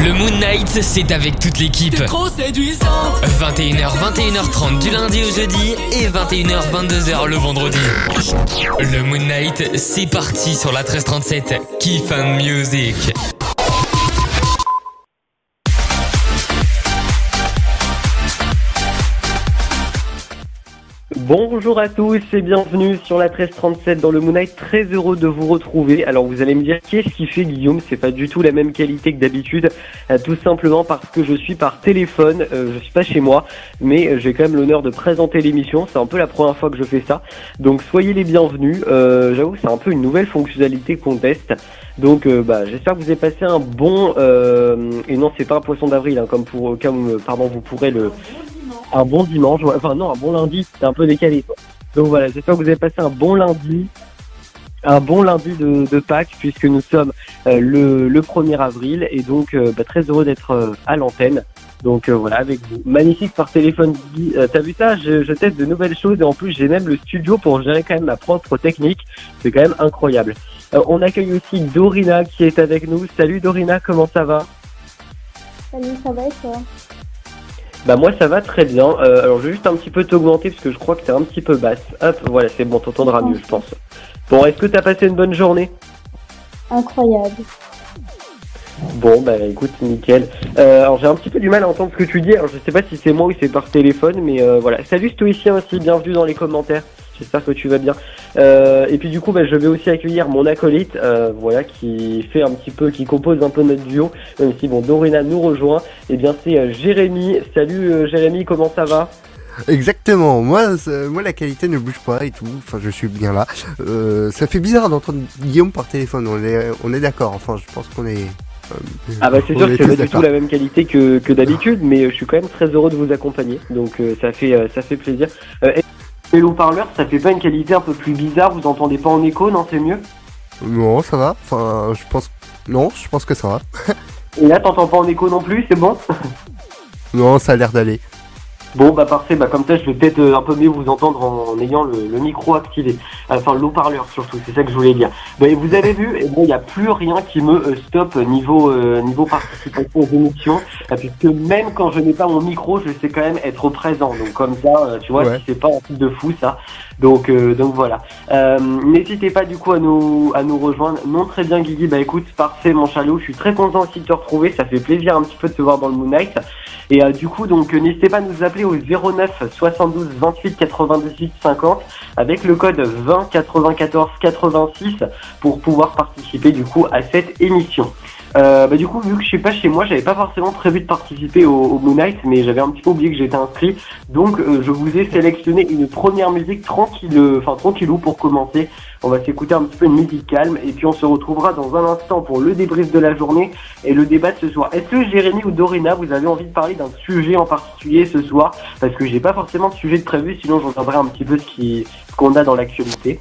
Le Moon Night, c'est avec toute l'équipe. T'es trop séduisante. 21h, 21h30 du lundi au jeudi et 21h, 22h le vendredi. Le Moon Night, c'est parti sur la 1337. Kiff and Music. Bonjour à tous et bienvenue sur la 1337 dans le Moon Night. Très heureux de vous retrouver. Alors vous allez me dire qu'est-ce qui fait Guillaume? C'est pas du tout la même qualité que d'habitude, tout simplement parce que je suis par téléphone, je suis pas chez moi, mais j'ai quand même l'honneur de présenter l'émission. C'est un peu la première fois que je fais ça, donc soyez les bienvenus. J'avoue que c'est un peu une nouvelle fonctionnalité qu'on teste. Donc j'espère que vous avez passé un bon et non c'est pas un poisson d'avril hein, comme vous pourrez le un bon dimanche, enfin non un bon lundi, c'est un peu décalé quoi. Donc voilà, j'espère que vous avez passé un bon lundi de Pâques puisque nous sommes le 1er avril et donc très heureux d'être à l'antenne. Donc voilà, avec vous. Magnifique par téléphone. T'as vu ça? Je teste de nouvelles choses et en plus j'ai même le studio pour gérer quand même ma propre technique. C'est quand même incroyable. On accueille aussi Dorina qui est avec nous. Salut Dorina, comment ça va? Salut, ça va et toi? Bah moi ça va très bien. Alors je vais juste un petit peu t'augmenter parce que je crois que t'es un petit peu basse. Hop, voilà, c'est bon, t'entendras mieux je pense. Bon, est-ce que t'as passé une bonne journée? Incroyable. Bon, bah écoute, nickel. Alors j'ai un petit peu du mal à entendre ce que tu dis. Alors je sais pas si c'est moi ou c'est par téléphone, mais voilà. Salut Stoïcien aussi, bienvenue dans les commentaires. J'espère que tu vas bien. Et puis du coup, je vais aussi accueillir mon acolyte, qui compose un peu notre duo. Même si Dorina nous rejoint. Et bien c'est Jérémy. Salut Jérémy, comment ça va? Exactement, moi la qualité ne bouge pas et tout, enfin je suis bien là. Ça fait bizarre d'entendre Guillaume par téléphone, on est d'accord, enfin je pense qu'on est... c'est sûr que c'est pas du tout la même qualité que d'habitude, mais je suis quand même très heureux de vous accompagner, donc ça fait plaisir. Et le haut-parleur, ça fait pas une qualité un peu plus bizarre, vous entendez pas en écho, non c'est mieux? Non, ça va, enfin je pense que ça va. Et là t'entends pas en écho non plus, c'est bon? Non, ça a l'air d'aller. Bon parfait, comme ça je vais peut-être un peu mieux vous entendre en ayant le micro activé, enfin l'eau-parleur surtout, c'est ça que je voulais dire. Vous avez vu, il n'y a plus rien qui me stoppe niveau participation aux émissions, puisque même quand je n'ai pas mon micro, je sais quand même être présent, donc comme ça, tu vois, ouais. Si c'est pas un truc de fou ça, donc voilà. N'hésitez pas du coup à nous rejoindre. Non, très bien Guigui, écoute, parfait mon chalot, je suis très content aussi de te retrouver, ça fait plaisir un petit peu de te voir dans le Moon Night. Et du coup, n'hésitez pas à nous appeler au 09 72 28 98 50 avec le code 20 94 86 pour pouvoir participer du coup à cette émission. Du coup, vu que je suis pas chez moi, j'avais pas forcément prévu de participer au Moon Night, mais j'avais un petit peu oublié que j'étais inscrit. Donc, je vous ai sélectionné une première musique tranquillou pour commencer. On va s'écouter un petit peu une musique calme et puis on se retrouvera dans un instant pour le débrief de la journée et le débat de ce soir. Est-ce que Jérémy ou Dorina, vous avez envie de parler d'un sujet en particulier ce soir? Parce que j'ai pas forcément de sujet de prévu, sinon je regarderai un petit peu ce qu'on a dans l'actualité.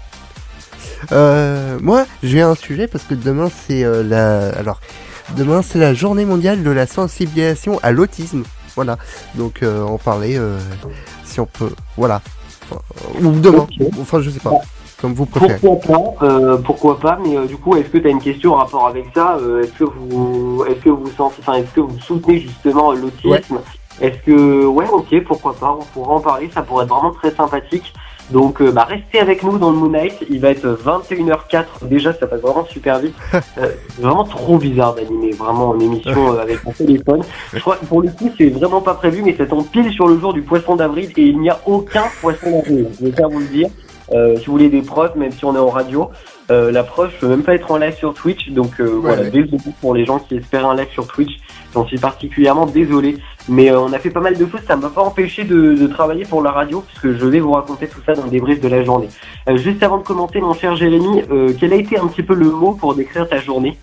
Moi, j'ai un sujet parce que demain c'est demain c'est la journée mondiale de la sensibilisation à l'autisme. Voilà. Donc en parler si on peut. Voilà. Ou demain. Okay. Enfin, je sais pas. Comme vous préférez. Pourquoi pas, mais du coup, est-ce que tu as une question en rapport avec ça? Est-ce que vous soutenez justement l'autisme? Ouais. Est-ce que ok, pourquoi pas, on pourra en parler, ça pourrait être vraiment très sympathique. Donc restez avec nous dans le Moon Night, il va être 21h04, déjà ça passe vraiment super vite. C'est vraiment trop bizarre d'animer vraiment en émission avec mon téléphone. Je crois que pour le coup c'est vraiment pas prévu, mais ça tombe pile sur le jour du poisson d'avril et il n'y a aucun poisson d'avril, je vais faire vous le dire. Si vous voulez des preuves, même si on est en radio, la preuve, je peux même pas être en live sur Twitch, donc voilà, désolé pour les gens qui espèrent un live sur Twitch, j'en suis particulièrement désolé. Mais on a fait pas mal de choses, ça m'a pas empêché de travailler pour la radio, puisque je vais vous raconter tout ça dans le débrief de la journée. Juste avant de commenter, mon cher Jérémy, quel a été un petit peu le mot pour décrire ta journée?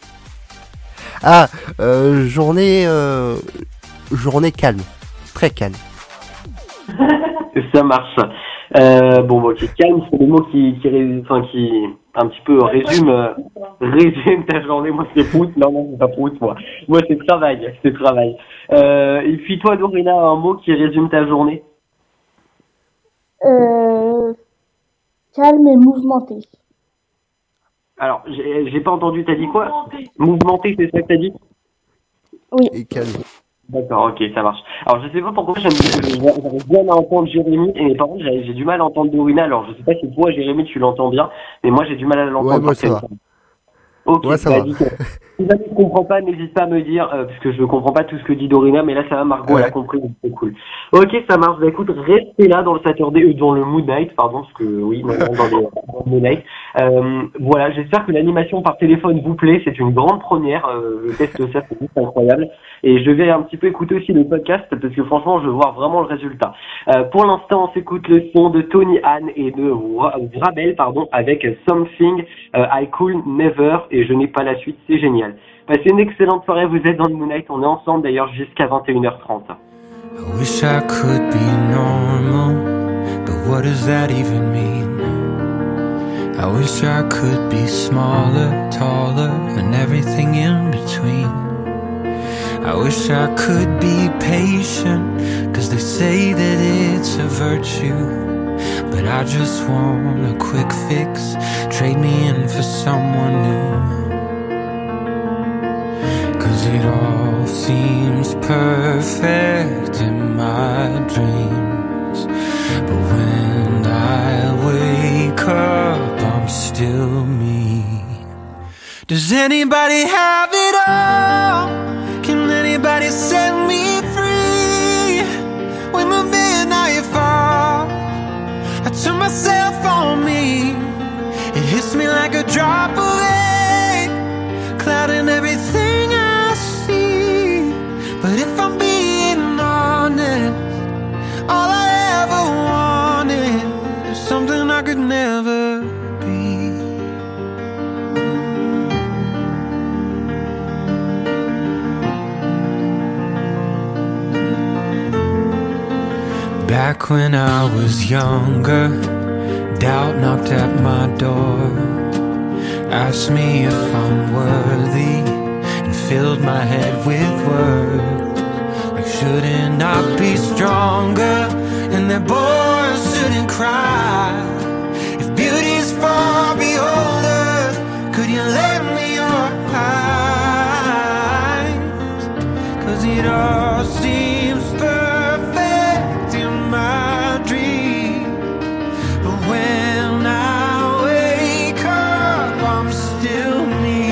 Journée calme, très calme. Ça marche. Ok, calme, c'est le mot qui un petit peu résume ta journée. Moi c'est prout, non c'est pas prout, moi c'est travail. Et puis toi Dorina, un mot qui résume ta journée? Calme et mouvementé. Alors j'ai pas entendu, t'as dit quoi? Mouvementé, c'est ça que t'as dit? Oui. et calme. D'accord, ok, ça marche. Alors je sais pas pourquoi j'arrive bien à entendre Jérémy, et par contre j'ai du mal à entendre Dorina. Alors je sais pas si toi Jérémy tu l'entends bien, mais moi j'ai du mal à l'entendre Ouais, moi par ça va. téléphone. Ok, Ouais, ça bah va. nickel. Si jamais tu comprends pas, n'hésite pas à me dire, puisque je ne comprends pas tout ce que dit Dorina, mais là ça va, Margot, elle a Ouais. compris, donc c'est cool. Ok, ça marche. Bah écoute, restez là dans le Saturday, dans le Moon Night, pardon, parce que oui, maintenant dans le Moon Night. Voilà, j'espère que l'animation par téléphone vous plaît, c'est une grande première. Je teste ça, c'est juste incroyable. Et je vais un petit peu écouter aussi le podcast, parce que franchement, je veux voir vraiment le résultat. Pour l'instant, on s'écoute le son de Tony Han et de Vrabel, pardon, avec Something I Could Never, et je n'ai pas la suite, c'est génial. Passez une excellente soirée, vous êtes dans le Moon Night, on est ensemble d'ailleurs jusqu'à 21h30. I wish I could be normal, but what does that even mean? I wish I could be smaller, taller, and everything in between. I wish I could be patient, 'cause they say that it's a virtue. But I just want a quick fix, trade me in for someone new. 'Cause it all seems perfect in my dreams, but when I wake up, I'm still me. Does anybody have it all? Can anybody set me free? When the midnight falls, I turn myself on me. It hits me like a drop of rain, clouding everything I see. But if I'm being honest, all I ever wanted is something I could never be. Back when I was younger, doubt knocked at my door, asked me if I'm worthy, and filled my head with words like shouldn't I be stronger, and that boys shouldn't cry. If beauty's for beholders, could you lend me your eyes? 'Cause it all seems perfect in my dream, but when I wake up, I'm still me.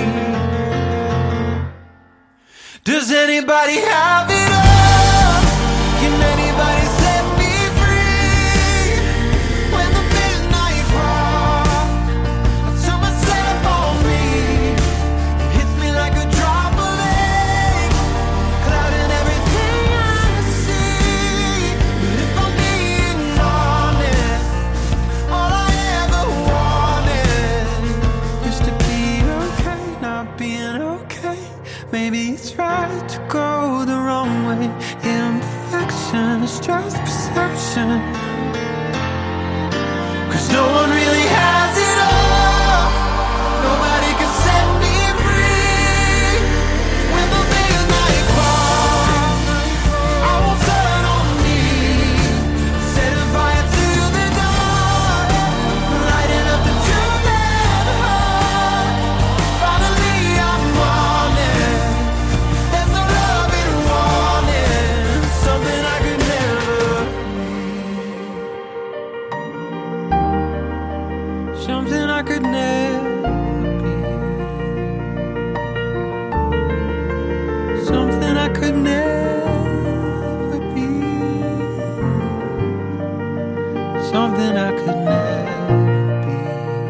Does anybody have it all? Can anybody set me free? When the midnight falls, I turn myself on me. It hits me like a drop of rain, clouding everything I see. But if I'm being honest, all I ever wanted is to be okay, not being okay. Maybe it's right to go the wrong way. Imperfection is just perception, 'cause no one really has it all. Nobody can set me free. When the midnight falls, I won't turn on me. Setting fire to the dark, lighting up the truth and heart. Finally I'm wanted. There's no love in wanting something I could never be. Something I could never be. Something I could never be. Something I could never be.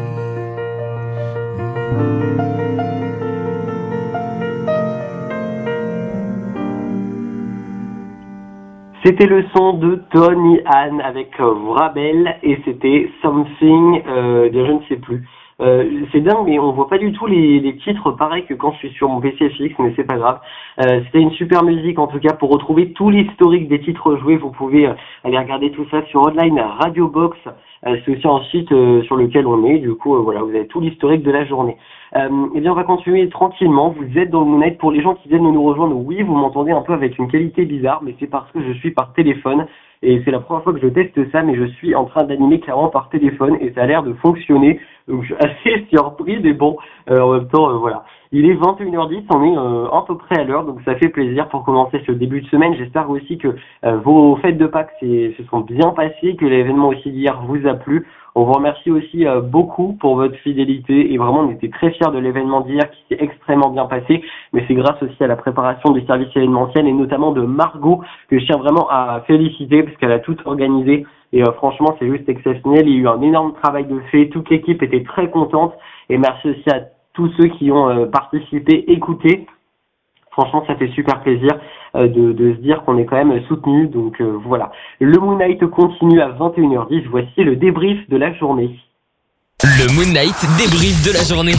C'était le son de Tony Han avec Vrabel et c'était Something, je ne sais plus. C'est dingue, mais on voit pas du tout les titres pareil que quand je suis sur mon PC fixe, mais c'est pas grave. C'était une super musique en tout cas. Pour retrouver tout l'historique des titres joués, vous pouvez aller regarder tout ça sur Online Radio Box. C'est aussi un site sur lequel on est. Du coup, voilà, vous avez tout l'historique de la journée. Eh bien, on va continuer tranquillement. Vous êtes dans le Moon Night. Pour les gens qui viennent de nous rejoindre, oui, vous m'entendez un peu avec une qualité bizarre, mais c'est parce que je suis par téléphone. Et c'est la première fois que je teste ça, mais je suis en train d'animer clairement par téléphone et ça a l'air de fonctionner. Donc je suis assez surpris, mais bon, en même temps, voilà. Il est 21h10, on est à peu près à l'heure, donc ça fait plaisir pour commencer ce début de semaine. J'espère aussi que vos fêtes de Pâques se sont bien passées, que l'événement aussi d'hier vous a plu. On vous remercie aussi beaucoup pour votre fidélité et vraiment on était très fiers de l'événement d'hier qui s'est extrêmement bien passé, mais c'est grâce aussi à la préparation du service événementiel et notamment de Margot que je tiens vraiment à féliciter parce qu'elle a tout organisé et franchement c'est juste exceptionnel. Il y a eu un énorme travail de fait, toute l'équipe était très contente et merci aussi à tous ceux qui ont participé, écouté. Franchement, ça fait super plaisir de se dire qu'on est quand même soutenu. Donc voilà. Le Moon Night continue à 21h10. Voici le débrief de la journée. Le Moon Night débrief de la journée.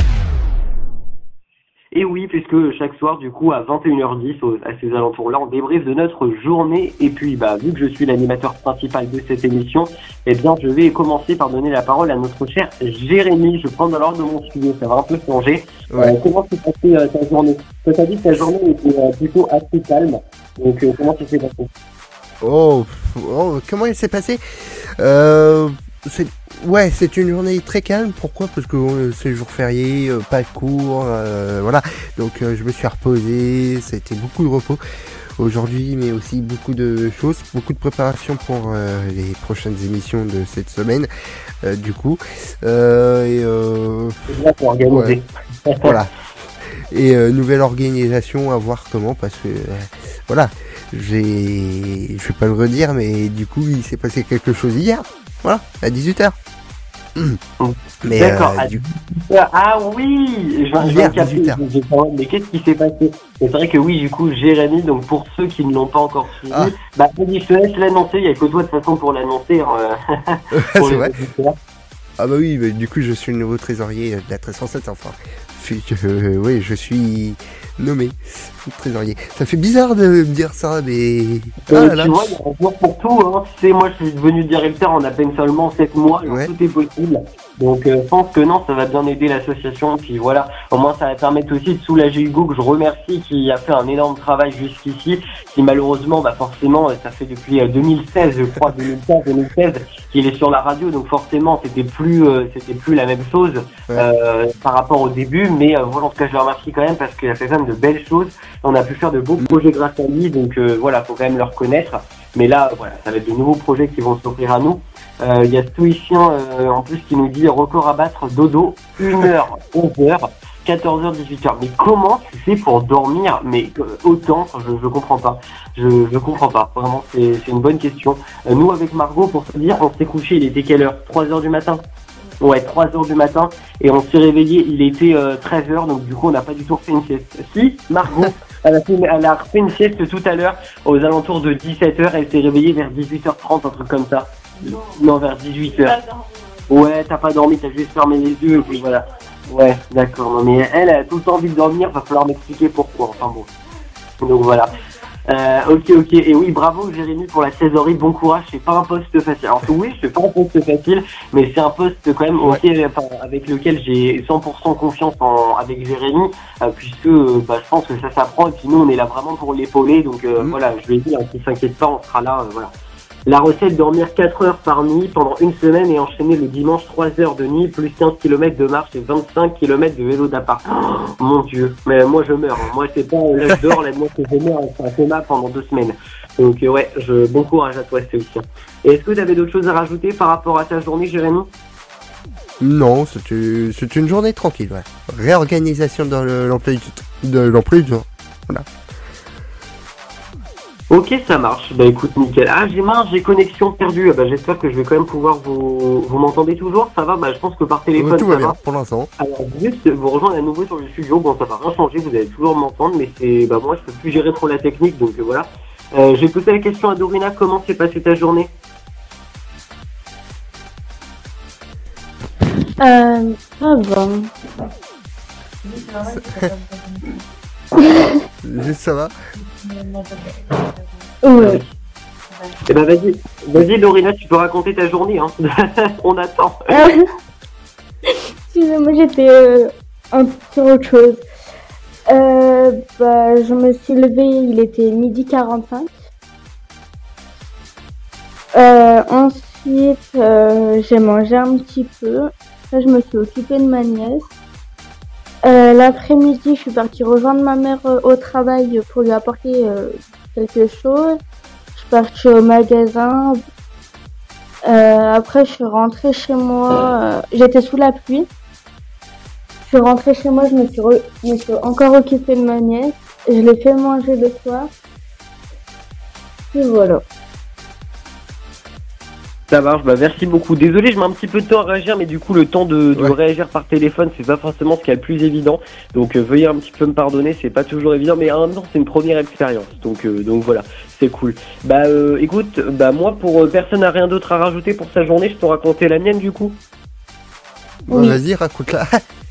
Et oui, puisque chaque soir, du coup, à 21h10, à ces alentours-là, on débriefe de notre journée. Et puis, vu que je suis l'animateur principal de cette émission, eh bien, je vais commencer par donner la parole à notre cher Jérémy. Je prends dans l'ordre de mon sujet, ça va un peu changer. Ouais. Comment s'est passée ta journée? Tu as dit que ta journée était plutôt assez calme. Donc, comment ça s'est passé? Comment il s'est passé c'est une journée très calme. Pourquoi? Parce que c'est jour férié, pas de cours, voilà. Donc je me suis reposé, c'était beaucoup de repos aujourd'hui, mais aussi beaucoup de choses, beaucoup de préparation pour les prochaines émissions de cette semaine, du coup. C'est bien pour organiser. Ouais, voilà. Et nouvelle organisation à voir comment, parce que voilà, je vais pas le redire, mais du coup il s'est passé quelque chose hier. Voilà, à 18h. Mais d'accord. Ah oui, je viens de capter. 18h. Mais qu'est-ce qui s'est passé? C'est vrai que oui, du coup, Jérémy, donc pour ceux qui ne l'ont pas encore suivi, je te laisse l'annoncer. Il n'y a que toi de toute façon pour l'annoncer. C'est vrai. Ah bah oui, du coup je suis le nouveau trésorier de la 1307, enfin. Oui, je suis nommé trésorier. Ça fait bizarre de me dire ça, mais... Tu vois, il y a un jour pour tout. Hein. Tu sais, moi je suis devenu directeur en à peine seulement 7 mois, alors tout est possible. Donc je pense que non, ça va bien aider l'association. Puis voilà, au moins ça va permettre aussi de soulager Hugo, que je remercie, qui a fait un énorme travail jusqu'ici, qui malheureusement, forcément, ça fait depuis 2016, je crois, 2016, qu'il est sur la radio, donc forcément c'était plus la même chose par rapport au début, mais voilà, en tout cas je le remercie quand même parce qu'il a fait quand même de belles choses. On a pu faire de beaux projets grâce à lui, donc voilà, faut quand même le reconnaître. Mais là, voilà, ça va être de nouveaux projets qui vont s'offrir à nous. Il y a Stoïcien en plus qui nous dit record à battre dodo 1h, 11h, 14h, 18h. Mais comment tu fais pour dormir autant? Je comprends pas. Je comprends pas. Vraiment, c'est une bonne question. Nous avec Margot, pour te dire, on s'est couché, il était quelle heure? 3h du matin. Ouais, 3h du matin. Et on s'est réveillé, il était 13h, donc du coup on n'a pas du tout refait une sieste. Si, Margot, elle a refait une sieste tout à l'heure, aux alentours de 17h, elle s'est réveillée vers 18h30, un truc comme ça. Non, vers 18h. Ouais, t'as pas dormi, t'as juste fermé les yeux, et puis voilà. Ouais, d'accord. Non, mais elle a tout le temps envie de dormir, va falloir m'expliquer pourquoi. Enfin bon. Donc voilà. Ok. Et oui, bravo Jérémy pour la trésorerie, bon courage, c'est pas un poste facile. Alors oui, c'est pas un poste facile, mais c'est un poste quand même avec lequel j'ai 100% confiance avec Jérémy, puisque je pense que ça s'apprend, et puis nous on est là vraiment pour l'épauler, donc voilà, je lui ai dit, qu'il s'inquiète pas, on sera là, voilà. La recette, dormir 4 heures par nuit pendant une semaine et enchaîner le dimanche 3 heures de nuit, plus 15 km de marche et 25 km de vélo d'appart. Oh, mon Dieu, mais moi je meurs. Moi c'est pas là je dors, là moi que je meurs, c'est un coma pendant 2 semaines. Donc ouais, bon courage à toi Stéphane. Et est-ce que tu avais d'autres choses à rajouter par rapport à ta journée, Jérémy? Non, c'est une journée tranquille, ouais. Réorganisation dans l'emploi du temps. Voilà. Ok, ça marche. Écoute, nickel. Ah, j'ai connexion perdue. J'espère que je vais quand même pouvoir vous m'entendez toujours? Ça va? Je pense que par téléphone, tout va bien pour l'instant. Alors, juste vous rejoindre à nouveau sur le studio. Bon, ça va rien changer. Vous allez toujours m'entendre, mais moi, je peux plus gérer trop la technique, donc voilà. J'ai posé la question à Dorina. Comment s'est passée ta journée? Ça va. Juste ça va. Ouais. Eh vas-y Dorina, tu peux raconter ta journée, hein. On attend. Excusez-moi, j'étais un peu sur autre chose. Je me suis levée, il était 12h45. Ensuite, j'ai mangé un petit peu. Après, je me suis occupée de ma nièce. L'après-midi, je suis partie rejoindre ma mère au travail pour lui apporter quelque chose. Je suis partie au magasin. Après, je suis rentrée chez moi. J'étais sous la pluie. Je suis rentrée chez moi, je me suis encore occupée de ma nièce. Je l'ai fait manger le soir. Et voilà. Ça marche, bah merci beaucoup. Désolé, je mets un petit peu de temps à réagir, mais du coup le temps de Ouais. réagir par téléphone, c'est pas forcément ce qui est le plus évident. Donc veuillez un petit peu me pardonner, c'est pas toujours évident, mais en même temps c'est une première expérience. Donc voilà, c'est cool. Bah écoute, bah moi pour personne n'a rien d'autre à rajouter pour sa journée, je peux raconter la mienne du coup. Bon, Oui. vas-y, raconte-la.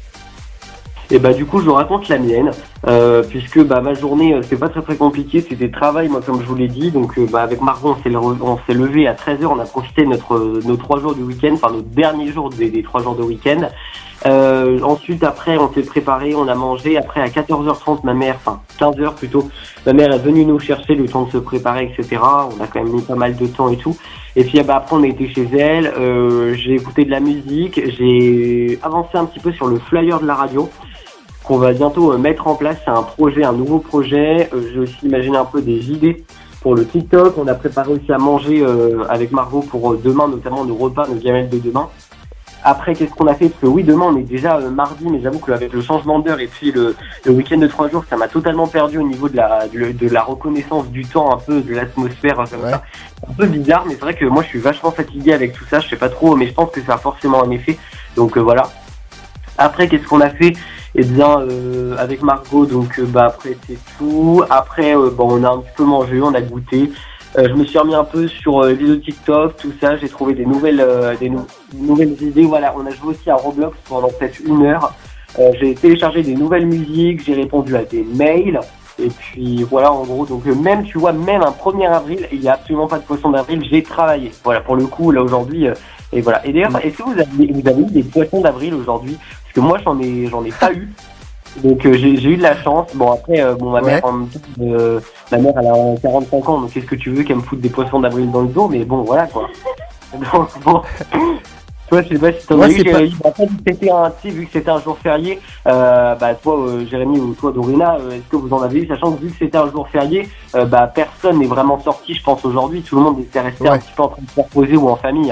Et bah du coup je vous raconte la mienne, puisque bah ma journée c'est pas très compliqué, c'était travail moi comme je vous l'ai dit, donc bah avec Margot on s'est levé à 13h, on a profité de nos 3 jours du week-end, enfin notre dernier jour des 3 jours de week-end. Ensuite après on s'est préparé, on a mangé, après à 14h30 ma mère, enfin 15h plutôt, ma mère est venue nous chercher le temps de se préparer etc, on a quand même mis pas mal de temps et tout. Et puis bah, après on a été chez elle, j'ai écouté de la musique, j'ai avancé un petit peu sur le flyer de la radio qu'on va bientôt mettre en place. C'est un nouveau projet. J'ai aussi imaginé un peu des idées pour le TikTok. On a préparé aussi à manger avec Margot pour demain, notamment nos repas, nos gamelles de demain. Après, qu'est-ce qu'on a fait? Parce que oui, demain on est déjà mardi, mais j'avoue qu'avec le changement d'heure et puis le week-end de 3 jours, ça m'a totalement perdu au niveau de la reconnaissance du temps, un peu de l'atmosphère comme Ouais. ça. C'est un peu bizarre, mais c'est vrai que moi je suis vachement fatigué avec tout ça. Je sais pas trop, mais je pense que ça a forcément un effet. Donc voilà. Après, qu'est-ce qu'on a fait? Eh bien, avec Margot, donc bah après c'est tout. Après, bon, on a un petit peu mangé, on a goûté. Je me suis remis un peu sur les vidéos TikTok, tout ça. J'ai trouvé des nouvelles idées. Voilà, on a joué aussi à Roblox pendant peut-être 1 heure. J'ai téléchargé des nouvelles musiques, j'ai répondu à des mails. Et puis voilà, en gros, donc même, tu vois, même un 1er avril, il n'y a absolument pas de poisson d'avril, j'ai travaillé. Voilà, pour le coup, là aujourd'hui, et voilà. Et d'ailleurs, est-ce que vous avez eu des poissons d'avril aujourd'hui? Parce que moi, j'en ai pas eu. Donc j'ai eu de la chance. Bon après, bon ma mère, en même temps, ma mère elle a 45 ans, donc qu'est-ce que tu veux qu'elle me foute des poissons d'avril dans le dos? Mais bon, voilà quoi. Donc bon. Toi, je sais pas si t'en as eu, Jérémy. Après, vu que c'était un jour férié, bah toi, Jérémy, ou toi, Dorina, est-ce que vous en avez eu, sachant que vu que c'était un jour férié, bah personne n'est vraiment sorti, je pense aujourd'hui, tout le monde était resté un petit peu en train de se reposer ou en famille.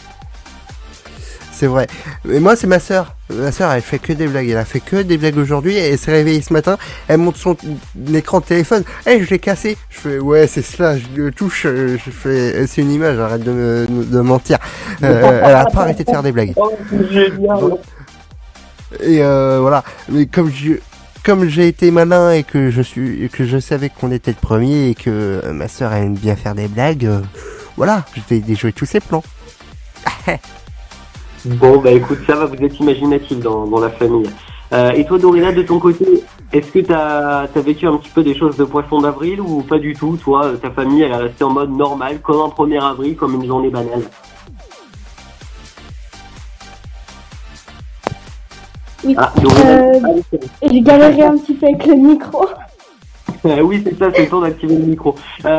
C'est vrai. Mais moi, c'est ma sœur. Ma sœur, elle fait que des blagues. Elle a fait que des blagues aujourd'hui. Elle s'est réveillée ce matin. Elle monte son écran de téléphone. Je l'ai cassé. Je fais, ouais, c'est cela. Je le touche. Je fais, c'est une image. Arrête de mentir. Elle a pas arrêté de faire des blagues. Oh, c'est génial. Et voilà. Mais comme j'ai été malin et que je savais qu'on était le premier et que ma sœur aime bien faire des blagues, voilà. J'ai déjoué tous ses plans. Bon, bah écoute, ça va, vous êtes imaginatif dans la famille. Et toi, Dorina, de ton côté, est-ce que t'as vécu un petit peu des choses de poisson d'avril ou pas du tout? Toi, ta famille, elle est restée en mode normal, comme un 1er avril, comme une journée banale? Oui. Ah, Dorina, J'ai galéré un petit peu avec le micro. oui, c'est ça, c'est le temps d'activer le micro.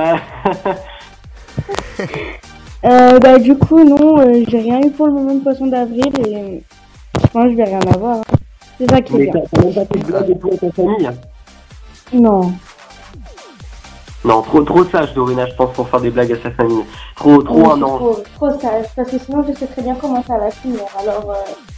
Bah du coup non, j'ai rien eu pour le moment de poisson d'avril et je pense que je vais rien avoir. Hein. C'est ça qui est Mais bien. t'as même pas fait de blagues et tout à ta famille? Non. Non, trop sage, Dorina, je pense, pour faire des blagues à sa famille. Trop Oui, un ange. trop sage, parce que sinon je sais très bien comment ça va finir. Alors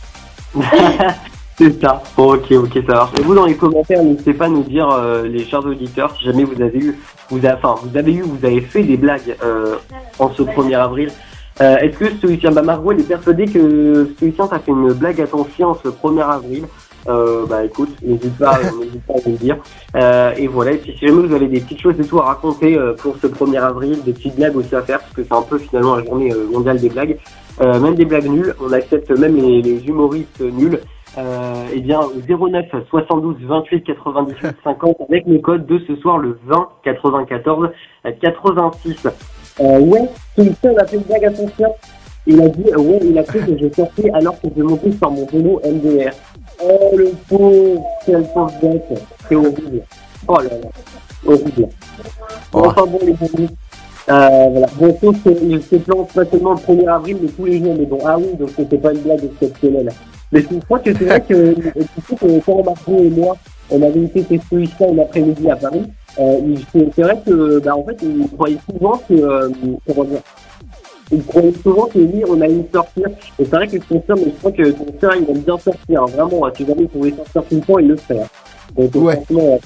C'est ça. Bon, ok, ça marche. Et vous, dans les commentaires, n'hésitez pas à nous dire, les chers auditeurs, si jamais vous avez fait des blagues en ce 1er avril. Est-ce que Stoïcien, Margot, elle est persuadée que Stoïcien t'a fait une blague à ton chien ce 1er avril? Bah écoute, n'hésite pas à nous le dire. Et voilà, et puis si jamais vous avez des petites choses et tout à raconter pour ce 1er avril, des petites blagues aussi à faire, parce que c'est un peu finalement la journée mondiale des blagues, même des blagues nulles, on accepte même les humoristes nuls. Eh bien, 09 72 28 98 50 avec le code de ce soir, le 20 94 86. Ouais, Stoïcien a fait une blague à son chien. Il a dit, ouais, il a cru que je sortais alors que je montais sur mon vélo MDR. Oh le pauvre, quelle pauvre bête, c'est horrible. Oh là là, horrible. Enfin bon les amis, voilà. Bon, sauf qu'il se plante pas seulement le 1er avril, mais tous les jours. Mais bon, ah oui, donc c'était pas une blague exceptionnelle. Mais je crois que c'est vrai que, quand Margot et moi, on avait été tester ça une après-midi à Paris, c'est vrai que, en fait, il croyait souvent que, comment dire, il croyait souvent que oui, on allait sortir. Et c'est vrai que ton soeur, mais je crois que ton soeur, il aime bien sortir, hein, vraiment, si jamais il pouvait sortir tout le temps, il le ferait. Hein. Donc, franchement,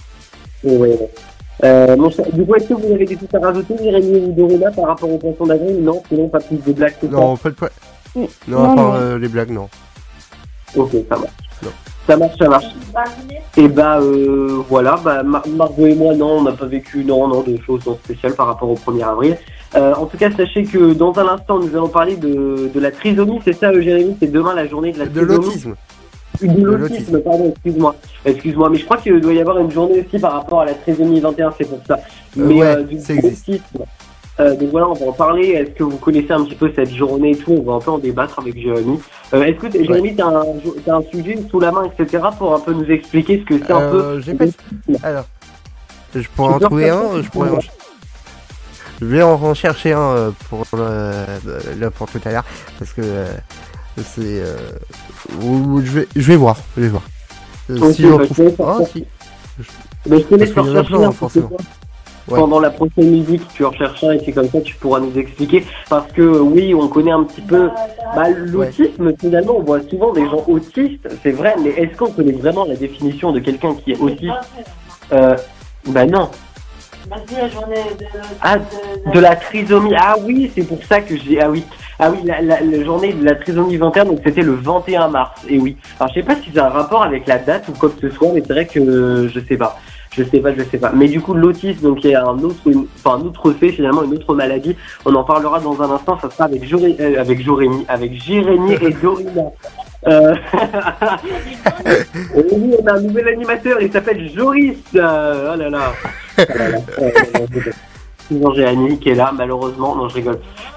mon cher, du coup, est-ce que vous avez des trucs à rajouter, Jérémy ou Dorina, par rapport aux poissons d'avril? Non, sinon pas plus de blagues que ça. Non, pas de non, à part les blagues, non. Ok, ça marche. Non. Ça marche. Et voilà, Margot et moi, non, on n'a pas vécu de choses spéciales par rapport au 1er avril. En tout cas, sachez que dans un instant, nous allons parler de la trisomie, c'est ça, Jérémy? C'est demain la journée de la trisomie. De l'autisme. De l'autisme, pardon, excuse-moi, mais je crois qu'il doit y avoir une journée aussi par rapport à la trisomie 21, c'est pour ça. Mais ça existe. Donc voilà, on va en parler. Est-ce que vous connaissez un petit peu cette journée et tout? On va un peu en débattre avec Jérémy. Est-ce que Jérémy, t'as un sujet sous la main, etc., pour un peu nous expliquer ce que c'est un peu? J'ai pas... Alors, je pourrais en trouver un. Je vais en chercher un pour tout à l'heure, parce que c'est. Je vais voir. Si j'en trouve pas, si. Mais je te laisse en chercher un, forcément. Pendant la prochaine musique, tu en cherches un et c'est comme ça tu pourras nous expliquer. Parce que oui, on connaît un petit peu l'autisme. Finalement, on voit souvent des gens autistes, c'est vrai, mais est-ce qu'on connaît vraiment la définition de quelqu'un qui est autiste? Non. La journée de la trisomie. Ah oui, c'est pour ça que j'ai... Ah oui, la journée de la trisomie 21, donc c'était le 21 mars. Et oui. Alors je sais pas si c'est un rapport avec la date ou quoi que ce soit, mais c'est vrai que je sais pas. Mais du coup, l'autisme, donc il y a un autre fait, finalement, une autre maladie. On en parlera dans un instant. Ça sera avec Jérémy et Dorina. Oui, on a un nouvel animateur. Il s'appelle Joris. Oh là là. Toujours Jérémy qui est là, malheureusement. Non, je rigole.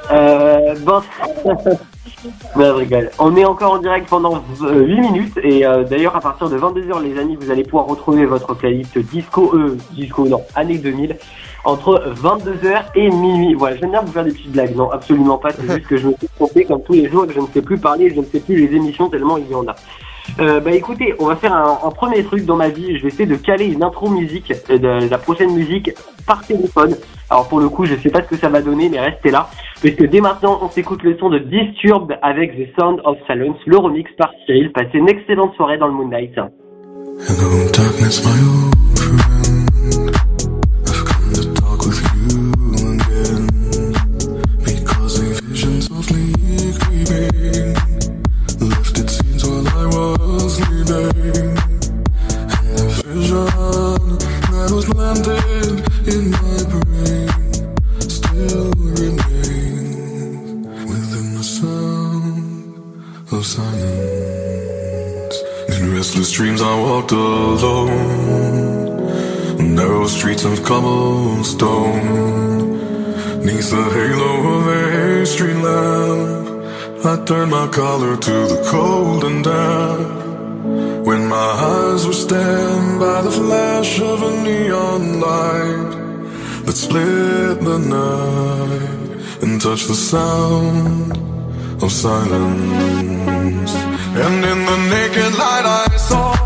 Non, je rigole. On est encore en direct pendant 8 minutes et d'ailleurs à partir de 22h les amis vous allez pouvoir retrouver votre playlist année 2000 entre 22h et minuit. Voilà, j'aime bien vous faire des petites blagues. Non, absolument pas, c'est juste que je me suis trompé comme tous les jours et que je ne sais plus parler, je ne sais plus les émissions tellement il y en a. Écoutez, on va faire un premier truc dans ma vie. Je vais essayer de caler une intro musique de la prochaine musique par téléphone. Alors pour le coup, je sais pas ce que ça va donner, mais restez là. Parce que dès maintenant, on s'écoute le son de Disturbed avec The Sound of Silence, le remix par Cyril. Passez une excellente soirée dans le Moonlight. Hello darkness, my old friend. I've come to talk with you again. Because a vision softly creeping left its scenes while I was sleeping. And the vision that was planted in my brain still remains within the sound of silence. In restless dreams I walked alone, narrow streets of cobblestone. Neath the halo of a street lamp I turned my collar to the cold and damp. When my eyes were stabbed by the flash of a neon light that split the night and touched the sound of silence. And in the naked light I saw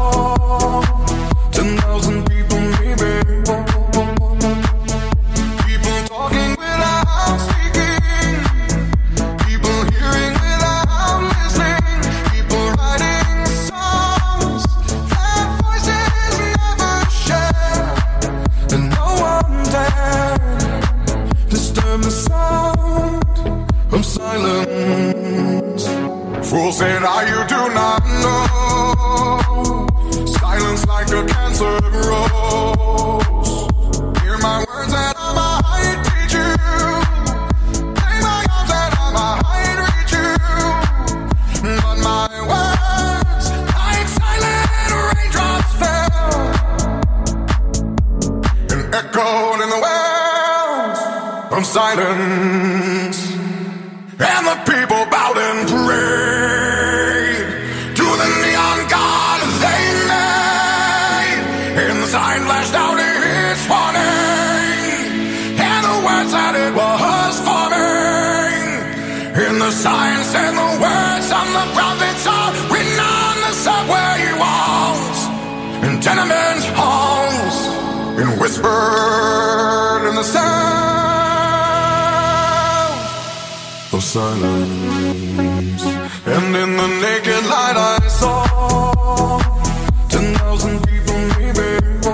10,000 people maybe, people talking without speaking, people hearing without listening, people writing songs that voices never share, and no one dared disturb the sound of silence. Fool said you do not know. Silence like a cancer grows. Hear my words and I might teach you. Play my arms and I might reach you. But my words, like silent raindrops fell and echoed in the wells of silence. And the people bowed and prayed to the neon god they made. And the sign flashed out its warning, and the words that it was forming. And the sign said the words on the prophets are written on and whispered in the sound of silence. And in the naked light I saw 10,000 people, maybe.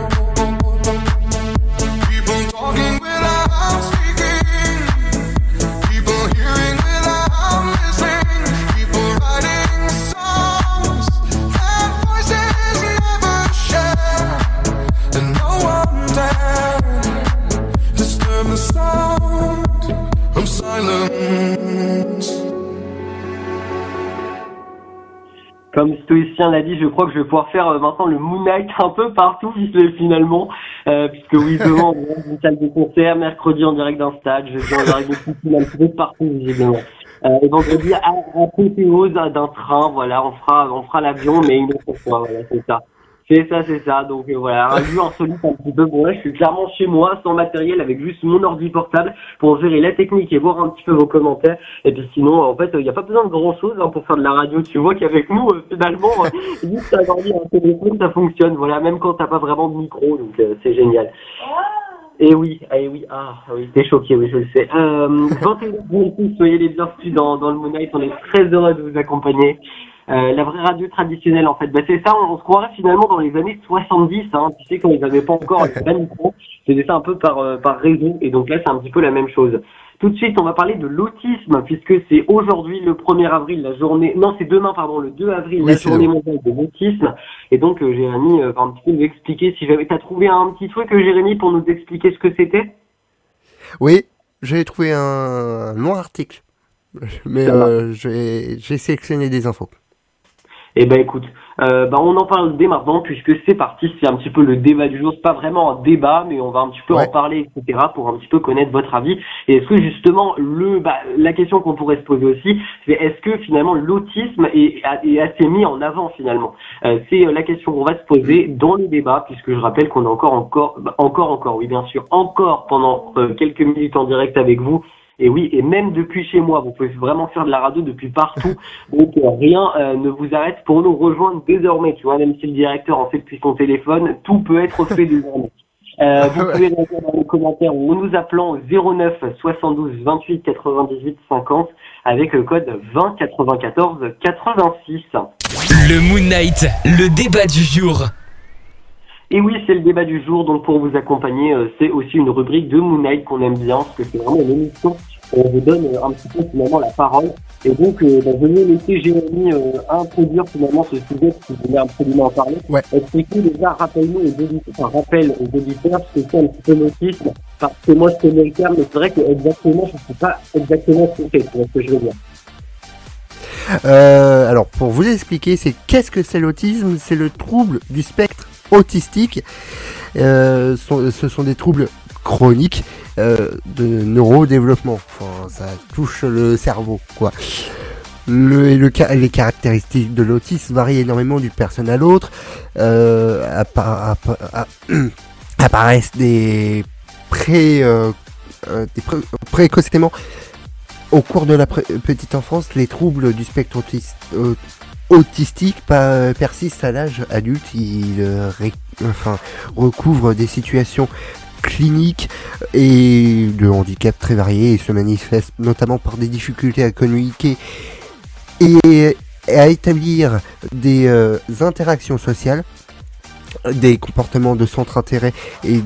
People talking without speaking. People hearing without listening. People writing songs that voices never share. And no one dared disturb the sound of silence. Comme Stoïcien l'a dit, je crois que je vais pouvoir faire maintenant le Moon Knight un peu partout finalement, puisque oui, demain on est dans une salle de concert, mercredi en direct d'un stade, jeudi en direct de piscine, un petit peu partout visiblement. Et vendredi à apothéose d'un train, voilà, on fera l'avion, mais une autre fois, voilà, c'est ça. C'est ça. Donc voilà, un lieu insolite un petit peu. Bon là, je suis clairement chez moi, sans matériel, avec juste mon ordi portable pour gérer la technique et voir un petit peu vos commentaires. Et puis sinon, en fait, il n'y a pas besoin de grand chose pour faire de la radio. Tu vois qu'avec nous, finalement, juste avoir mis un téléphone, ça fonctionne. Voilà, même quand t'as pas vraiment de micro, donc c'est génial. Et oui, t'es choqué, oui, je le sais. 21h, soyez les bienvenus dans le Moon Knight, on est très heureux de vous accompagner. La vraie radio traditionnelle, en fait, c'est ça, on se croirait finalement dans les années 70, tu sais, quand ils n'avaient pas encore les micro, c'était ça un peu par réseau, et donc là, c'est un petit peu la même chose. Tout de suite, on va parler de l'autisme, puisque c'est aujourd'hui le 1er avril, c'est demain, le 2 avril, oui, la journée mondiale de l'autisme. Et donc, Jérémy va un petit peu nous expliquer t'as trouvé un petit truc, Jérémy, pour nous expliquer ce que c'était? Oui, j'ai trouvé un long article, mais j'ai sélectionné des infos. Eh ben écoute, on en parle dès maintenant puisque c'est parti, c'est un petit peu le débat du jour, c'est pas vraiment un débat mais on va un petit peu en parler, etc. pour un petit peu connaître votre avis. Et est-ce que justement la question qu'on pourrait se poser aussi, c'est est-ce que finalement l'autisme est assez mis en avant finalement? C'est la question qu'on va se poser dans le débat puisque je rappelle qu'on est encore, oui bien sûr, encore pendant quelques minutes en direct avec vous. Et oui, et même depuis chez moi, vous pouvez vraiment faire de la radio depuis partout. Donc rien ne vous arrête pour nous rejoindre désormais. Tu vois, même si le directeur en fait depuis son téléphone, tout peut être fait désormais. Vous pouvez répondre dans les commentaires ou nous appelant au 09 72 28 98 50 avec le code 20 94 86. Le Moon Knight, le débat du jour. Et oui, c'est le débat du jour, donc pour vous accompagner, c'est aussi une rubrique de Moon Knight qu'on aime bien, parce que c'est vraiment une émission où on vous donne un petit peu finalement la parole. Et donc, je vais laisser Jérémy introduire finalement ce sujet, si vous voulez absolument en parler. Ouais. Est-ce que déjà, rappelle aux auditeurs ce que c'est un petit peu l'autisme, parce que moi je connais le terme, mais c'est vrai que exactement, je ne sais pas exactement ce que c'est, c'est ce que je veux dire. Alors, pour vous expliquer, qu'est-ce que c'est l'autisme? C'est le trouble du spectre autistique. Ce sont des troubles chroniques de neurodéveloppement. Enfin, ça touche le cerveau, quoi. Les caractéristiques de l'autisme varient énormément d'une personne à l'autre. Apparaissent précocement au cours de la petite enfance. Les troubles du spectre autistique persistent à l'âge adulte. Il recouvre des situations cliniques et de handicap très variés et se manifestent notamment par des difficultés à communiquer et à établir des interactions sociales, des comportements de centre-intérêt et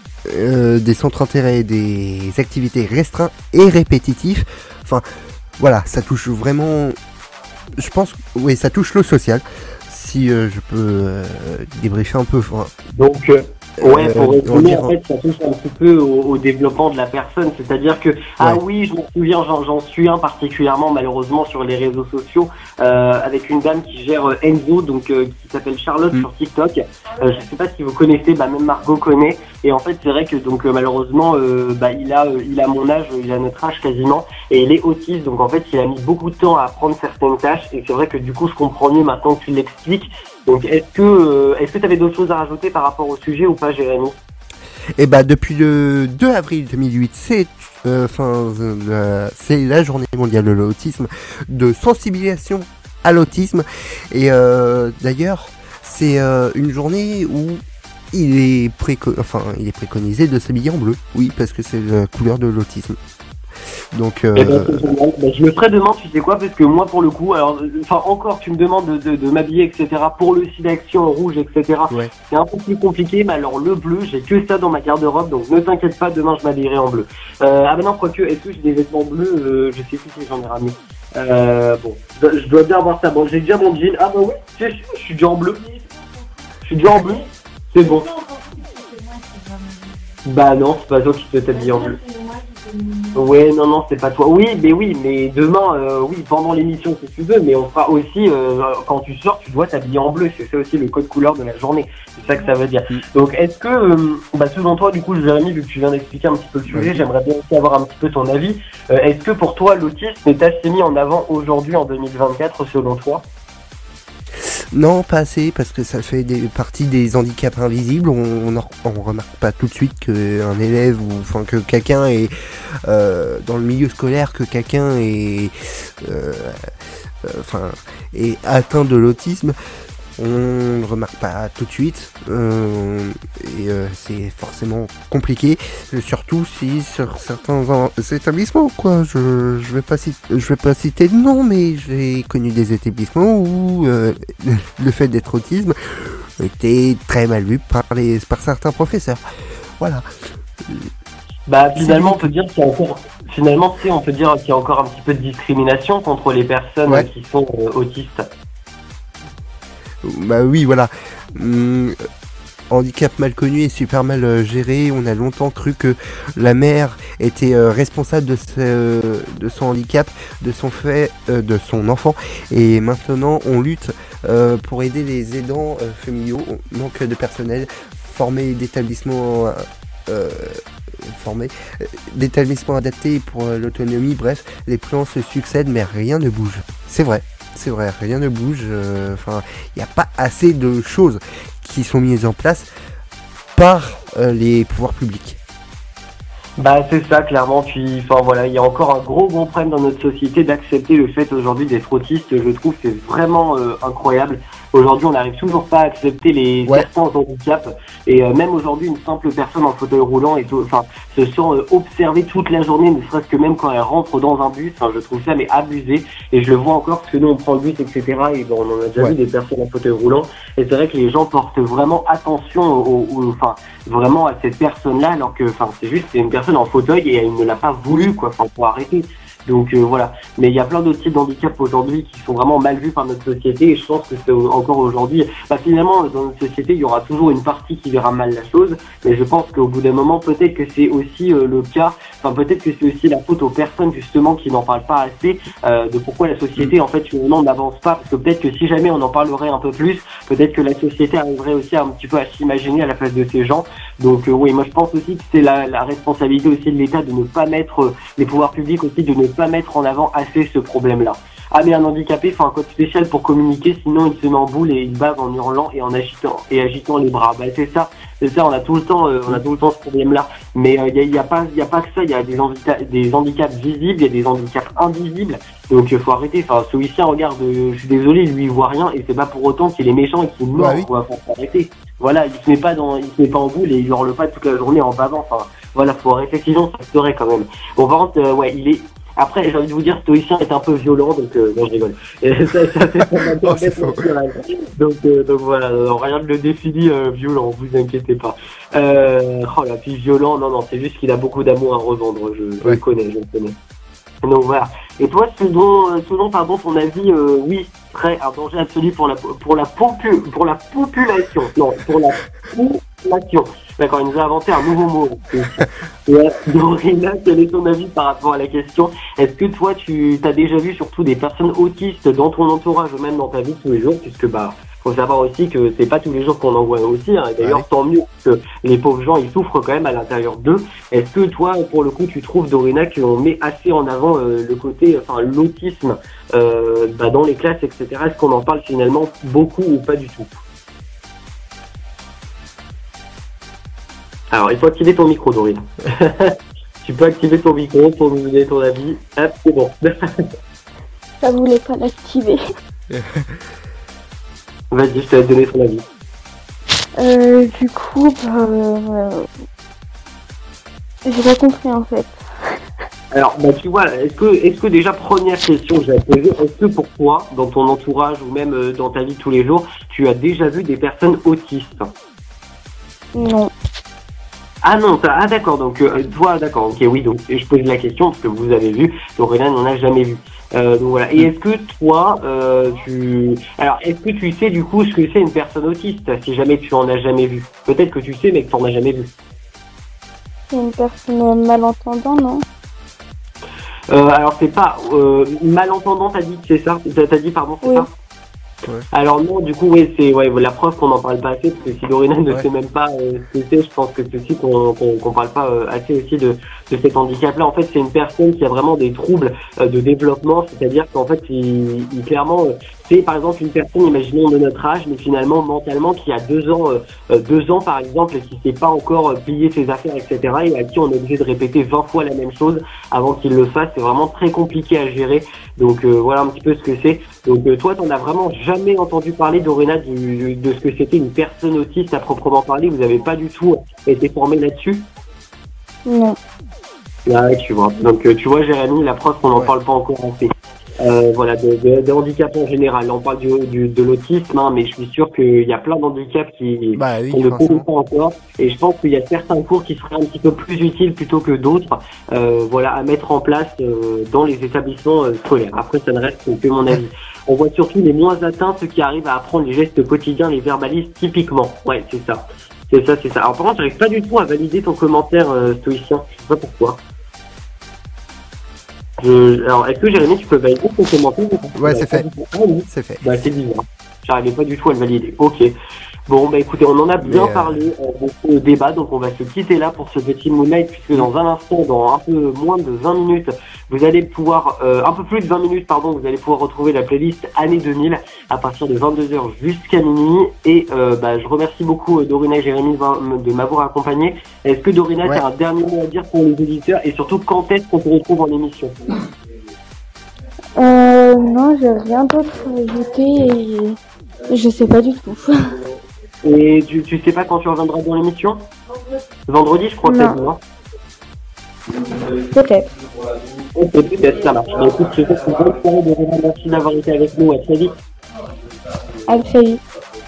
des activités restreintes et répétitifs. Enfin, voilà, ça touche vraiment, je pense, oui, ça touche le social. Si je peux débriefer un peu. Donc, pour résumer, en fait, ça touche un petit peu au développement de la personne. C'est-à-dire que, oui, je me souviens, j'en suis un particulièrement, malheureusement, sur les réseaux sociaux, avec une dame qui gère Enzo, donc qui s'appelle Charlotte sur TikTok. Je sais pas si vous connaissez, même Margot connaît. Et en fait, c'est vrai que donc malheureusement, il a mon âge, il a notre âge quasiment, et il est autiste. Donc en fait, il a mis beaucoup de temps à apprendre certaines tâches. Et c'est vrai que du coup, je comprends mieux maintenant que tu l'expliques. Donc est-ce que tu avais d'autres choses à rajouter par rapport au sujet ou pas, Jérémy? Depuis le 2 avril 2008, c'est la journée mondiale de l'autisme, de sensibilisation à l'autisme. Et d'ailleurs, c'est une journée où il est préconisé de s'habiller en bleu. Oui, parce que c'est la couleur de l'autisme. Donc, c'est génial. Je le ferai demain, tu sais quoi, parce que moi pour le coup, alors, encore tu me demandes de m'habiller, etc. Pour le SIDA-Action en rouge, etc. Ouais. C'est un peu plus compliqué, mais alors le bleu, j'ai que ça dans ma garde-robe, donc ne t'inquiète pas, demain je m'habillerai en bleu. Non, quoique, est-ce que j'ai des vêtements bleus, je sais plus si j'en ai ramené. Je dois bien avoir ça. Bon, j'ai déjà mon jean. Ah bah oui, je suis déjà en bleu. C'est bon. Bah non, c'est pas toi qui te t'habiller en bleu. Ouais, non, c'est pas toi. Oui, mais demain, pendant l'émission si tu veux, mais on fera aussi, quand tu sors, tu dois t'habiller en bleu. C'est ça aussi le code couleur de la journée. C'est ça que ça veut dire. Donc, est-ce que, selon toi, du coup, Jérémy, vu que tu viens d'expliquer un petit peu le sujet, j'aimerais bien aussi avoir un petit peu ton avis. Est-ce que pour toi, l'autisme est assez mis en avant aujourd'hui, en 2024, selon toi ? Non, pas assez, parce que ça fait partie des handicaps invisibles. On remarque pas tout de suite qu'un élève ou que quelqu'un est dans le milieu scolaire, que quelqu'un est atteint de l'autisme. On ne remarque pas tout de suite c'est forcément compliqué, surtout si sur certains établissements quoi. Je vais pas citer de nom, mais j'ai connu des établissements où le fait d'être autisme était très mal vu par certains professeurs. Voilà. Finalement on peut dire qu'il y a encore on peut dire qu'il y a encore un petit peu de discrimination contre les personnes qui sont autistes. Bah oui, voilà. Handicap mal connu et super mal géré. On a longtemps cru que la mère était responsable de son handicap, de son enfant. Et maintenant, on lutte pour aider les aidants familiaux. On manque de personnel formé d'établissements adaptés pour l'autonomie. Bref, les plans se succèdent, mais rien ne bouge. C'est vrai, rien ne bouge. Il n'y a pas assez de choses qui sont mises en place par les pouvoirs publics. C'est ça, clairement. Il y a encore un gros problème dans notre société d'accepter le fait aujourd'hui d'être autiste. Je trouve que c'est vraiment incroyable. Aujourd'hui, on n'arrive toujours pas à accepter certains handicaps. Et même aujourd'hui, une simple personne en fauteuil roulant se sent observée toute la journée, ne serait-ce que même quand elle rentre dans un bus. Je trouve ça abusé. Et je le vois encore parce que nous, on prend le bus, etc. Et on en a déjà vu des personnes en fauteuil roulant. Et c'est vrai que les gens portent vraiment attention vraiment à cette personne-là, alors que c'est une personne en fauteuil et elle ne l'a pas voulu, quoi. Faut arrêter. Donc voilà. Mais il y a plein d'autres types d'handicaps aujourd'hui qui sont vraiment mal vus par notre société, et je pense que c'est encore aujourd'hui, finalement dans notre société il y aura toujours une partie qui verra mal la chose, mais je pense qu'au bout d'un moment peut-être que c'est aussi le cas, peut-être que c'est aussi la faute aux personnes justement qui n'en parlent pas assez de pourquoi la société en fait finalement n'avance pas, parce que peut-être que si jamais on en parlerait un peu plus, peut-être que la société arriverait aussi un petit peu à s'imaginer à la place de ces gens. Donc oui, moi je pense aussi que c'est la responsabilité aussi de l'État de ne pas mettre, les pouvoirs publics aussi, de ne pas mettre en avant assez ce problème-là. Ah, mais un handicapé fait un code spécial pour communiquer, sinon il se met en boule et il bave en hurlant et en agitant les bras. C'est ça, on a tout le temps ce problème-là. Mais il y a pas que ça, il y a des handicaps visibles, il y a des handicaps invisibles. Donc faut arrêter. Celui-ci, regarde, je suis désolé, lui il voit rien et c'est pas pour autant qu'il est méchant et qu'il meurt. Faut arrêter. Voilà, il se met pas en boule et il hurle pas toute la journée en bavant. Faut arrêter, sinon ça serait quand même. Bon, par contre, il est. Après, j'ai envie de vous dire, stoïcien est un peu violent, donc non, je rigole. Et ça c'est faux. Donc voilà, rien ne le définit violent, vous inquiétez pas. Puis violent, non, c'est juste qu'il a beaucoup d'amour à revendre, je le connais. Donc voilà. Et toi, selon ton avis, oui, serait un danger absolu pour la population. Non, pour la population. D'accord, il nous a inventé un nouveau mot. Dorina, quel est ton avis par rapport à la question? Est-ce que toi, tu as déjà vu surtout des personnes autistes dans ton entourage ou même dans ta vie tous les jours? Puisque faut savoir aussi que c'est pas tous les jours qu'on en voit aussi. D'ailleurs, tant mieux que les pauvres gens, ils souffrent quand même à l'intérieur d'eux. Est-ce que toi, pour le coup, tu trouves, Dorina, qu'on met assez en avant le côté, l'autisme dans les classes, etc. Est-ce qu'on en parle finalement beaucoup ou pas du tout? Alors, il faut activer ton micro, Dorine. Tu peux activer ton micro pour nous donner ton avis. Hop, c'est bon. Ça voulait pas l'activer. Vas-y, je te laisse donner ton avis. Du coup, j'ai pas compris en fait. Alors, tu vois, est-ce que déjà, première question que j'ai à te poser, est-ce que pour toi, dans ton entourage ou même dans ta vie de tous les jours, tu as déjà vu des personnes autistes? Non. Ah non, d'accord, donc toi, d'accord, ok, oui, donc je pose la question parce que vous avez vu, Dorian n'en a jamais vu. Donc voilà, et est-ce que toi, est-ce que tu sais du coup ce que c'est une personne autiste, si jamais tu en as jamais vu? Peut-être que tu sais, mais que tu en as jamais vu. C'est une personne malentendante, non? Alors c'est pas malentendant, t'as dit que c'est ça? T'as dit pardon, c'est oui. ça? Ouais. Alors non, du coup, oui, c'est la preuve qu'on n'en parle pas assez, parce que si Dorina ne sait même pas ce que c'est, je pense que c'est aussi qu'on parle pas assez aussi de cet handicap-là. En fait, c'est une personne qui a vraiment des troubles de développement, c'est-à-dire qu'en fait, il clairement, c'est par exemple une personne, imaginons de notre âge, mais finalement mentalement qui a 2 ans par exemple, et qui sait pas encore plier ses affaires, etc., et à qui on est obligé de répéter 20 fois la même chose avant qu'il le fasse. C'est vraiment très compliqué à gérer. Donc voilà un petit peu ce que c'est. Donc toi, t'en as vraiment jamais entendu parler, Dorina, de ce que c'était une personne autiste à proprement parler? Vous avez pas du tout été formé là-dessus? Non. Ouais, tu vois. Donc tu vois, Jérémy, la preuve qu'on n'en parle pas encore assez. Voilà, de handicap en général. On parle de l'autisme, hein, mais je suis sûr qu'il y a plein d'handicaps qu'on ne connaît pas encore. Et je pense qu'il y a certains cours qui seraient un petit peu plus utiles plutôt que d'autres, voilà, à mettre en place dans les établissements scolaires. Après, ça ne reste que mon avis. On voit surtout les moins atteints, ceux qui arrivent à apprendre les gestes quotidiens, les verbalisent typiquement. Ouais, c'est ça. C'est ça. Alors par contre, j'arrive pas du tout à valider ton commentaire, stoïcien. Je sais pas pourquoi. Alors, est-ce que Jérémy, tu peux valider ton commentaire? Ouais, c'est fait. C'est fait. Bah, c'est bizarre. J'arrivais pas du tout à le valider. Ok. Bon, bah écoutez, on en a bien parlé de ce débat, donc on va se quitter là pour ce petit Moon Knight, puisque dans un instant, dans un peu moins de 20 minutes, vous allez pouvoir, un peu plus de 20 minutes, pardon, vous allez pouvoir retrouver la playlist année 2000 à partir de 22h jusqu'à minuit. Et je remercie beaucoup Dorina et Jérémy de m'avoir accompagné. Est-ce que Dorina, tu as un dernier mot à dire pour les auditeurs et surtout quand est-ce qu'on te retrouve en émission? Non, j'ai rien d'autre à ajouter et je sais pas du tout. Et tu sais pas quand tu reviendras dans l'émission? Vendredi, je crois, peut-être, non? Peut-être. Ok, peut-être, ça marche. Bah, écoute, je te souhaite une bonne soirée, Dorina. Merci d'avoir été avec nous. À très vite. À très vite.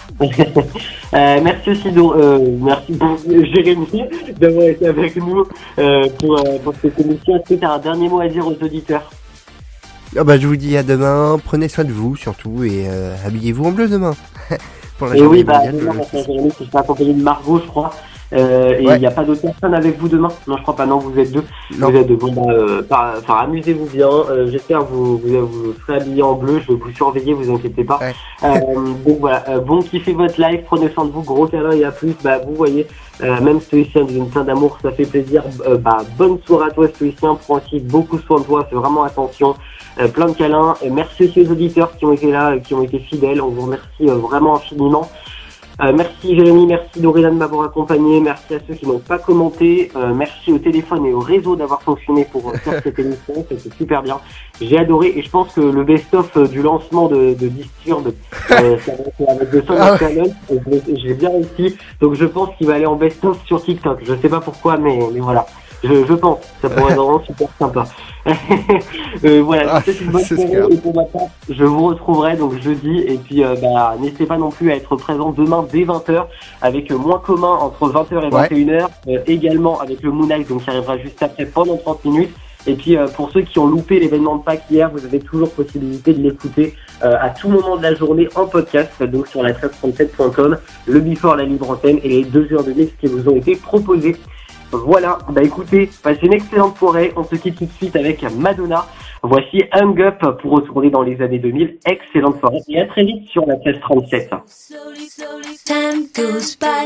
Merci aussi, merci Jérémy d'avoir été avec nous pour cette émission. Est-ce que tu as un dernier mot à dire aux auditeurs? Je vous dis à demain, prenez soin de vous surtout et habillez-vous en bleu demain. Pour la et oui, mondiale, Jérémy, je suis accompagné de Margot, je crois. Et il n'y a pas d'autres personnes avec vous demain? Non, je crois pas. Non, vous êtes deux. Non. Vous êtes deux. Bon, amusez-vous bien. J'espère que vous serez habillés en bleu. Je vais vous surveiller, vous inquiétez pas. Ouais. Donc voilà. Bon, kiffez votre live. Prenez soin de vous. Gros câlin et à plus. Vous voyez, même stoïcien d'une plein d'amour, ça fait plaisir. Bonne soirée à toi, stoïcien. Prends aussi beaucoup soin de toi. Fais vraiment attention. Plein de câlins. Merci aussi aux auditeurs qui ont été là, qui ont été fidèles. On vous remercie vraiment infiniment. Merci Jérémy, merci Dorina de m'avoir accompagné, merci à ceux qui n'ont pas commenté, merci au téléphone et au réseau d'avoir fonctionné pour faire cette émission, c'était super bien. J'ai adoré et je pense que le best-of du lancement de Disturb, ça va être avec The Song of Talent, je l'ai bien réussi, donc je pense qu'il va aller en best-of sur TikTok, je sais pas pourquoi, mais voilà. Je pense, ça pourrait être vraiment super sympa. Voilà, c'est une bonne soirée et pour ma part, je vous retrouverai donc jeudi et puis n'hésitez pas non plus à être présent demain dès 20h avec Moins Commun entre 20h et 21h, également avec le Moon Knight donc qui arrivera juste après pendant 30 minutes. Et puis pour ceux qui ont loupé l'événement de Pâques hier, vous avez toujours possibilité de l'écouter à tout moment de la journée en podcast, donc sur la 1337.com, le Before, la libre antenne et les 2 heures de mix qui vous ont été proposées. Voilà, écoutez, passez une excellente soirée, on se quitte tout de suite avec Madonna. Voici Hung Up pour retourner dans les années 2000. Excellente soirée et à très vite sur la 1337. Time goes by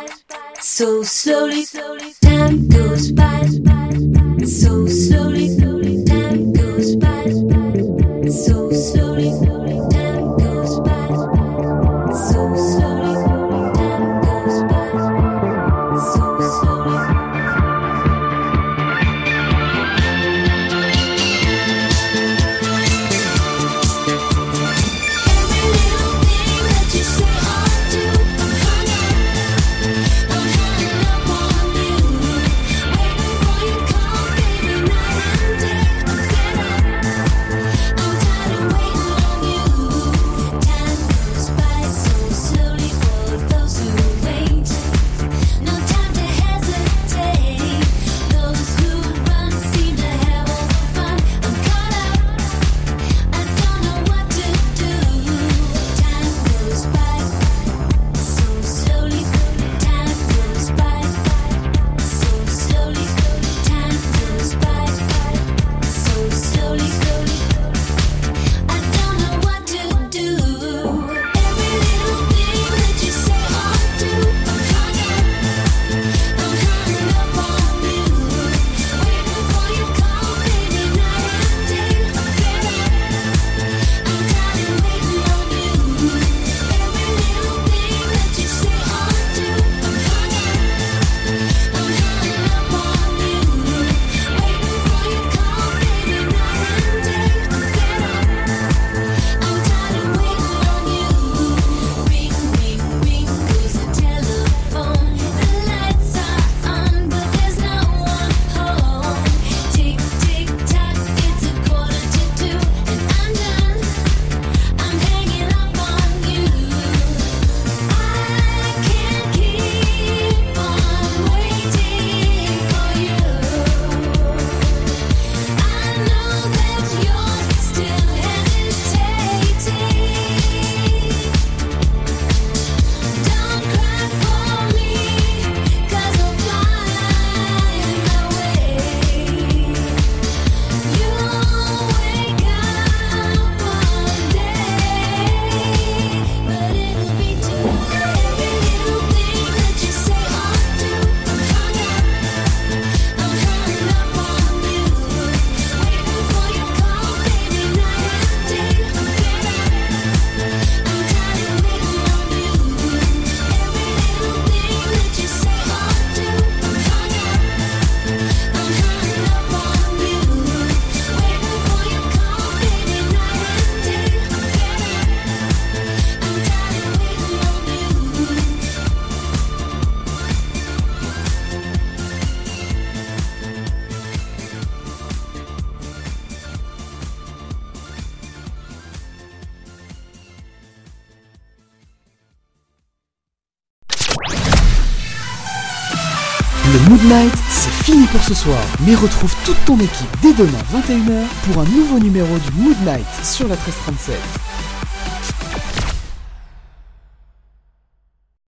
so slowly, time goes by so slowly, time goes by so slowly, time goes by so slowly, time goes by so slowly. Every little thing that you say or do, Le Mood Night, c'est fini pour ce soir. Mais retrouve toute ton équipe dès demain 21h pour un nouveau numéro du Mood Night sur la 1337.